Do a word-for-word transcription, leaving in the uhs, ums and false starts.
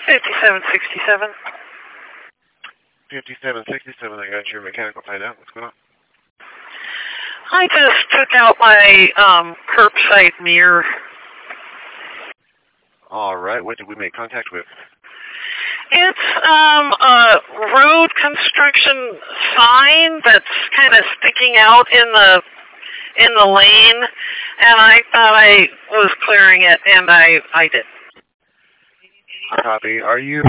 fifty-seven sixty-seven. fifty-seven sixty-seven, I got your mechanical tied out. What's going on? I just took out my um, curbside mirror. All right, what did we make contact with? It's um, a road construction sign that's kind of sticking out in the in the lane, and I thought I was clearing it, and I I did. Copy. Are you